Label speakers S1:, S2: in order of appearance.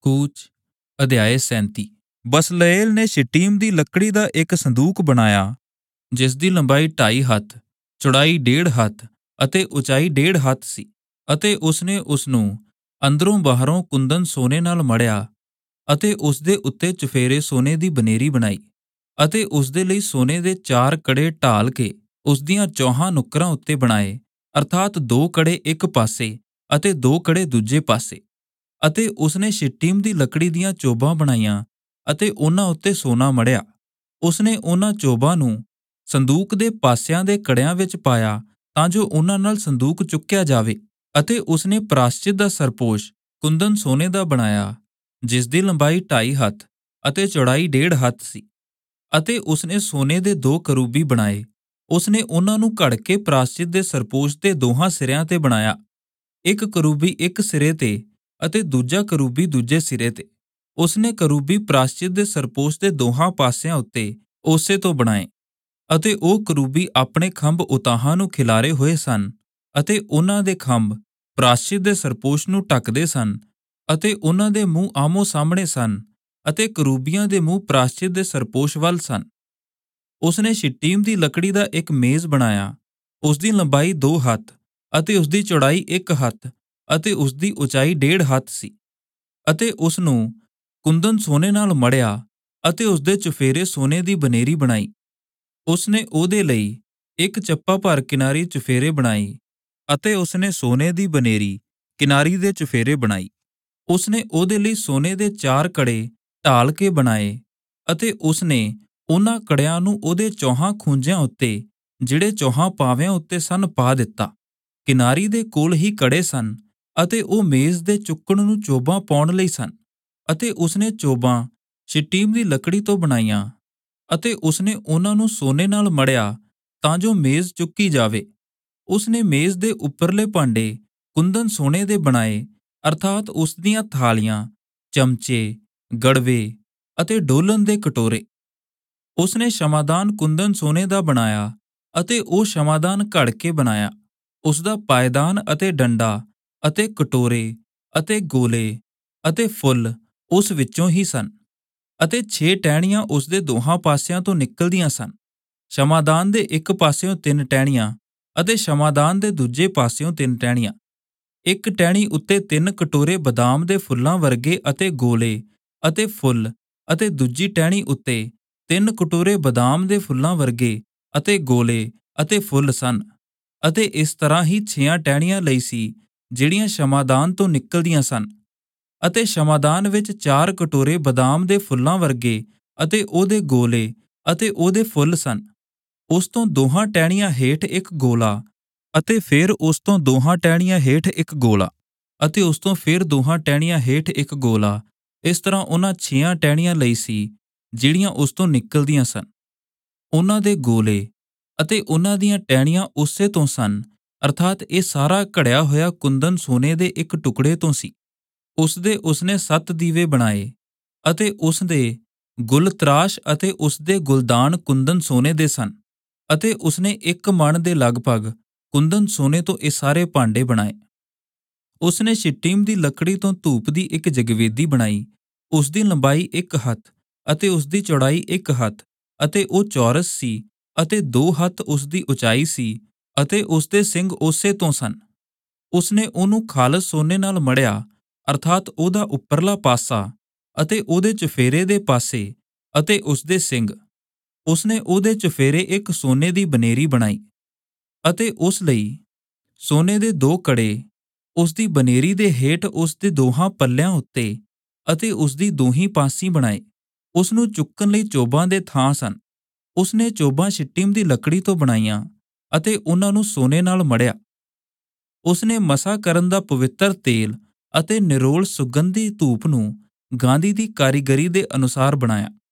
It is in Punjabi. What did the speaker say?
S1: ਕੂਚ। ਅਧਿਆਇ 37। ਬਸਲੇਲ ਨੇ ਸ਼ਿੱਟੀਮ ਦੀ ਲੱਕੜੀ ਦਾ ਇੱਕ ਸੰਦੂਕ ਬਣਾਇਆ, ਜਿਸ ਦੀ ਲੰਬਾਈ 2.5 ਹੱਥ, ਚੌੜਾਈ 1.5 ਹੱਥ ਅਤੇ ਉਚਾਈ 1.5 ਹੱਥ ਸੀ। ਅਤੇ ਉਸਨੇ ਉਸਨੂੰ ਅੰਦਰੋਂ ਬਾਹਰੋਂ ਕੁੰਦਨ ਸੋਨੇ ਨਾਲ ਮੜ੍ਹਿਆ ਅਤੇ ਉਸਦੇ ਉੱਤੇ ਚੁਫੇਰੇ ਸੋਨੇ ਦੀ ਬਨੇਰੀ ਬਣਾਈ ਅਤੇ ਉਸਦੇ ਲਈ ਸੋਨੇ ਦੇ 4 ਕੜੇ ਢਾਲ ਕੇ ਉਸਦੀਆਂ ਚੌਹਾਂ ਨੁੱਕਰਾਂ ਉੱਤੇ ਬਣਾਏ, ਅਰਥਾਤ 2 ਕੜੇ ਇੱਕ ਪਾਸੇ ਅਤੇ 2 ਕੜੇ ਦੂਜੇ ਪਾਸੇ। ਅਤੇ ਉਸਨੇ ਸ਼ਿੱਟੀਮ ਦੀ ਲੱਕੜੀ ਦੀਆਂ ਚੋਬਾਂ ਬਣਾਈਆਂ ਅਤੇ ਉਹਨਾਂ ਉੱਤੇ ਸੋਨਾ ਮੜ੍ਹਿਆ। ਉਸਨੇ ਉਹਨਾਂ ਚੋਬਾਂ ਨੂੰ ਸੰਦੂਕ ਦੇ ਪਾਸਿਆਂ ਦੇ ਕੜਿਆਂ ਵਿੱਚ ਪਾਇਆ ਤਾਂ ਜੋ ਉਹਨਾਂ ਨਾਲ ਸੰਦੂਕ ਚੁੱਕਿਆ ਜਾਵੇ। ਅਤੇ ਉਸਨੇ ਪ੍ਰਾਸ਼ਚਿਤ ਦਾ ਸਰਪੋਸ਼ ਕੁੰਦਨ ਸੋਨੇ ਦਾ ਬਣਾਇਆ, ਜਿਸ ਦੀ ਲੰਬਾਈ 2.5 ਹੱਥ ਅਤੇ ਚੌੜਾਈ 1.5 ਹੱਥ ਸੀ। ਅਤੇ ਉਸਨੇ ਸੋਨੇ ਦੇ 2 ਕਰੂਬੀ ਬਣਾਏ। ਉਸਨੇ ਉਹਨਾਂ ਨੂੰ ਘੜ ਕੇ ਪ੍ਰਾਸ਼ਚਿਤ ਦੇ ਸਰਪੋਸ਼ ਦੇ ਦੋਹਾਂ ਸਿਰਿਆਂ ਤੇ ਬਣਾਇਆ, ਇੱਕ ਕਰੂਬੀ ਇੱਕ ਸਿਰੇ ਤੇ ਅਤੇ ਦੂਜਾ ਕਰੂਬੀ ਦੂਜੇ ਸਿਰੇ ਤੇ। ਉਸਨੇ ਕਰੂਬੀ ਪ੍ਰਾਸ਼ਚਿਤ ਦੇ ਸਰਪੋਸ਼ ਦੇ ਦੋਹਾਂ ਪਾਸਿਆਂ ਉੱਤੇ ਉਸੇ ਤੋਂ ਬਣਾਏ। ਅਤੇ ਉਹ ਕਰੂਬੀ ਆਪਣੇ ਖੰਭ ਉਤਾਹਾਂ ਨੂੰ ਖਿਲਾਰੇ ਹੋਏ ਸਨ ਅਤੇ ਉਹਨਾਂ ਦੇ ਖੰਭ ਪ੍ਰਾਸ਼ਚਿਤ ਦੇ ਸਰਪੋਸ਼ ਨੂੰ ਢੱਕਦੇ ਸਨ ਅਤੇ ਉਹਨਾਂ ਦੇ ਮੂੰਹ ਆਮੋ ਸਾਹਮਣੇ ਸਨ ਅਤੇ ਕਰੂਬੀਆਂ ਦੇ ਮੂੰਹ ਪ੍ਰਾਸ਼ਚਿਤ ਦੇ ਸਰਪੋਸ਼ ਵੱਲ ਸਨ। ਉਸਨੇ ਸ਼ਿੱਟੀਮ ਦੀ ਲੱਕੜੀ ਦਾ ਇੱਕ ਮੇਜ਼ ਬਣਾਇਆ, ਉਸਦੀ ਲੰਬਾਈ 2 ਹੱਥ ਅਤੇ ਉਸਦੀ ਚੌੜਾਈ 1 ਹੱਥ ਅਤੇ ਉਸਦੀ ਉਚਾਈ 1.5 ਹੱਥ ਸੀ। ਅਤੇ ਉਸਨੂੰ ਕੁੰਦਨ ਸੋਨੇ ਨਾਲ ਮੜ੍ਹਿਆ ਅਤੇ ਉਸਦੇ ਚੁਫੇਰੇ ਸੋਨੇ ਦੀ ਬਨੇਰੀ ਬਣਾਈ। ਉਸਨੇ ਉਹਦੇ ਲਈ ਇੱਕ ਚੱਪਾ ਭਰ ਕਿਨਾਰੀ ਚੁਫੇਰੇ ਬਣਾਈ ਅਤੇ ਉਸਨੇ ਸੋਨੇ ਦੀ ਬਨੇਰੀ ਕਿਨਾਰੀ ਦੇ ਚੁਫੇਰੇ ਬਣਾਈ। ਉਸਨੇ ਉਹਦੇ ਲਈ ਸੋਨੇ ਦੇ 4 ਕੜੇ ਢਾਲ ਕੇ ਬਣਾਏ ਅਤੇ ਉਸਨੇ ਉਹਨਾਂ ਕੜਿਆਂ ਨੂੰ ਉਹਦੇ ਚੌਹਾਂ ਖੂੰਜਿਆਂ ਉੱਤੇ, ਜਿਹੜੇ ਚੌਹਾਂ ਪਾਵਿਆਂ ਉੱਤੇ ਸਨ, ਪਾ ਦਿੱਤਾ। ਕਿਨਾਰੀ ਦੇ ਕੋਲ ਹੀ ਕੜੇ ਸਨ ਅਤੇ ਉਹ ਮੇਜ਼ ਦੇ ਚੁੱਕਣ ਨੂੰ ਚੋਬਾਂ ਪਾਉਣ ਲਈ ਸਨ। ਅਤੇ ਉਸਨੇ ਚੋਬਾਂ ਸ਼ਿੱਟੀਮ ਦੀ ਲੱਕੜੀ ਤੋਂ ਬਣਾਈਆਂ ਅਤੇ ਉਸਨੇ ਉਹਨਾਂ ਨੂੰ ਸੋਨੇ ਨਾਲ ਮੜ੍ਹਿਆ ਤਾਂ ਜੋ ਮੇਜ਼ ਚੁੱਕੀ ਜਾਵੇ। ਉਸਨੇ ਮੇਜ਼ ਦੇ ਉੱਪਰਲੇ ਭਾਂਡੇ ਕੁੰਦਨ ਸੋਨੇ ਦੇ ਬਣਾਏ, ਅਰਥਾਤ ਉਸਦੀਆਂ ਥਾਲੀਆਂ, ਚਮਚੇ, ਗੜਵੇ ਅਤੇ ਡੋਲਣ ਦੇ ਕਟੋਰੇ। ਉਸਨੇ ਸ਼ਮਾਦਾਨ ਕੁੰਦਨ ਸੋਨੇ ਦਾ ਬਣਾਇਆ ਅਤੇ ਉਹ ਸ਼ਮਾਦਾਨ ਘੜ ਕੇ ਬਣਾਇਆ। ਉਸਦਾ ਪਾਇਦਾਨ ਅਤੇ ਡੰਡਾ ਅਤੇ ਕਟੋਰੇ ਅਤੇ ਗੋਲੇ ਅਤੇ ਫੁੱਲ ਉਸ ਵਿੱਚੋਂ ਹੀ ਸਨ। ਅਤੇ 6 ਟਹਿਣੀਆਂ ਉਸਦੇ ਦੋਹਾਂ ਪਾਸਿਆਂ ਤੋਂ ਨਿਕਲਦੀਆਂ ਸਨ। ਸ਼ਮਾਦਾਨ ਦੇ ਇੱਕ ਪਾਸਿਓਂ 3 ਟਹਿਣੀਆਂ ਅਤੇ ਸ਼ਮਾਦਾਨ ਦੇ ਦੂਜੇ ਪਾਸਿਓਂ 3 ਟਹਿਣੀਆਂ। ਇੱਕ ਟਹਿਣੀ ਉੱਤੇ 3 ਕਟੋਰੇ ਬਦਾਮ ਦੇ ਫੁੱਲਾਂ ਵਰਗੇ ਅਤੇ ਗੋਲੇ ਅਤੇ ਫੁੱਲ ਅਤੇ ਦੂਜੀ ਟਹਿਣੀ ਉੱਤੇ 3 ਕਟੋਰੇ ਬਦਾਮ ਦੇ ਫੁੱਲਾਂ ਵਰਗੇ ਅਤੇ ਗੋਲੇ ਅਤੇ ਫੁੱਲ ਸਨ। ਅਤੇ ਇਸ ਤਰ੍ਹਾਂ ਹੀ 6 ਟਹਿਣੀਆਂ ਲਈ ਸੀ, ਜਿਹੜੀਆਂ ਸ਼ਮਾਦਾਨ ਤੋਂ ਨਿਕਲਦੀਆਂ ਸਨ। ਅਤੇ ਸ਼ਮਾਦਾਨ ਵਿੱਚ 4 ਕਟੋਰੇ ਬਦਾਮ ਦੇ ਫੁੱਲਾਂ ਵਰਗੇ ਅਤੇ ਉਹਦੇ ਗੋਲੇ ਅਤੇ ਉਹਦੇ ਫੁੱਲ ਸਨ। ਉਸ ਤੋਂ ਦੋਹਾਂ ਟਹਿਣੀਆਂ ਹੇਠ ਇੱਕ ਗੋਲਾ ਅਤੇ ਫਿਰ ਉਸ ਤੋਂ ਦੋਹਾਂ ਟਹਿਣੀਆਂ ਹੇਠ ਇੱਕ ਗੋਲਾ ਅਤੇ ਉਸ ਤੋਂ ਫਿਰ ਦੋਹਾਂ ਟਹਿਣੀਆਂ ਹੇਠ ਇੱਕ ਗੋਲਾ। ਇਸ ਤਰ੍ਹਾਂ ਉਹਨਾਂ 6 ਟਹਿਣੀਆਂ ਲਈ ਸੀ, ਜਿਹੜੀਆਂ ਉਸ ਤੋਂ ਨਿਕਲਦੀਆਂ ਸਨ। ਉਹਨਾਂ ਦੇ ਗੋਲੇ ਅਤੇ ਉਹਨਾਂ ਦੀਆਂ ਟਹਿਣੀਆਂ ਉਸੇ ਤੋਂ ਸਨ, ਅਰਥਾਤ ਇਹ ਸਾਰਾ ਘੜਿਆ ਹੋਇਆ ਕੁੰਦਨ ਸੋਨੇ ਦੇ ਇੱਕ ਟੁਕੜੇ ਤੋਂ ਸੀ। ਉਸਨੇ 7 ਦੀਵੇ ਬਣਾਏ ਅਤੇ ਉਸਦੇ ਗੁਲ ਤਰਾਸ਼ ਅਤੇ ਉਸਦੇ ਗੁਲਦਾਨ ਕੁੰਦਨ ਸੋਨੇ ਦੇ ਸਨ। ਅਤੇ ਉਸਨੇ 1 ਮਣ ਦੇ ਲਗਭਗ ਕੁੰਦਨ ਸੋਨੇ ਤੋਂ ਇਹ ਸਾਰੇ ਭਾਂਡੇ ਬਣਾਏ। ਉਸਨੇ ਸ਼ਿੱਟੀਮ ਦੀ ਲੱਕੜੀ ਤੋਂ ਧੂਪ ਦੀ ਇੱਕ ਜਗਵੇਦੀ ਬਣਾਈ, ਉਸਦੀ ਲੰਬਾਈ 1 ਹੱਥ ਅਤੇ ਉਸਦੀ ਚੌੜਾਈ 1 ਹੱਥ ਅਤੇ ਉਹ ਚੌਰਸ ਸੀ ਅਤੇ 2 ਹੱਥ ਉਸਦੀ ਉਚਾਈ ਸੀ ਅਤੇ ਉਸਦੇ ਸਿੰਗ ਉਸੇ ਤੋਂ ਸਨ। ਉਸਨੇ ਉਹਨੂੰ ਖਾਲਸ ਸੋਨੇ ਨਾਲ ਮੜ੍ਹਿਆ, ਅਰਥਾਤ ਉਹਦਾ ਉੱਪਰਲਾ ਪਾਸਾ ਅਤੇ ਉਹਦੇ ਚੁਫੇਰੇ ਦੇ ਪਾਸੇ ਅਤੇ ਉਸਦੇ ਸਿੰਗ। ਉਸਨੇ ਉਹਦੇ ਚੁਫੇਰੇ ਇੱਕ ਸੋਨੇ ਦੀ ਬਨੇਰੀ ਬਣਾਈ ਅਤੇ ਉਸ ਲਈ ਸੋਨੇ ਦੇ 2 ਕੜੇ ਉਸਦੀ ਬਨੇਰੀ ਦੇ ਹੇਠ ਉਸਦੇ ਦੋਹਾਂ ਪੱਲਿਆਂ ਉੱਤੇ ਅਤੇ ਉਸਦੀ ਦੋਹੀਂ ਪਾਸੀਂ ਬਣਾਏ। ਉਸਨੂੰ ਚੁੱਕਣ ਲਈ ਚੋਬਾਂ ਦੇ ਥਾਂ ਸਨ। ਉਸਨੇ ਚੋਬਾਂ ਸ਼ਿੱਟੀਮ ਦੀ ਲੱਕੜੀ ਤੋਂ ਬਣਾਈਆਂ ਅਤੇ ਉਹਨਾਂ ਨੂੰ ਸੋਨੇ ਨਾਲ ਮੜ੍ਹਿਆ। ਉਸਨੇ ਮਸਾ ਕਰਨ ਦਾ ਪਵਿੱਤਰ ਤੇਲ ਅਤੇ ਨਿਰੋਲ ਸੁਗੰਧੀ ਧੂਪ ਨੂੰ ਗਾਂਧੀ ਦੀ ਕਾਰੀਗਰੀ ਦੇ ਅਨੁਸਾਰ ਬਣਾਇਆ।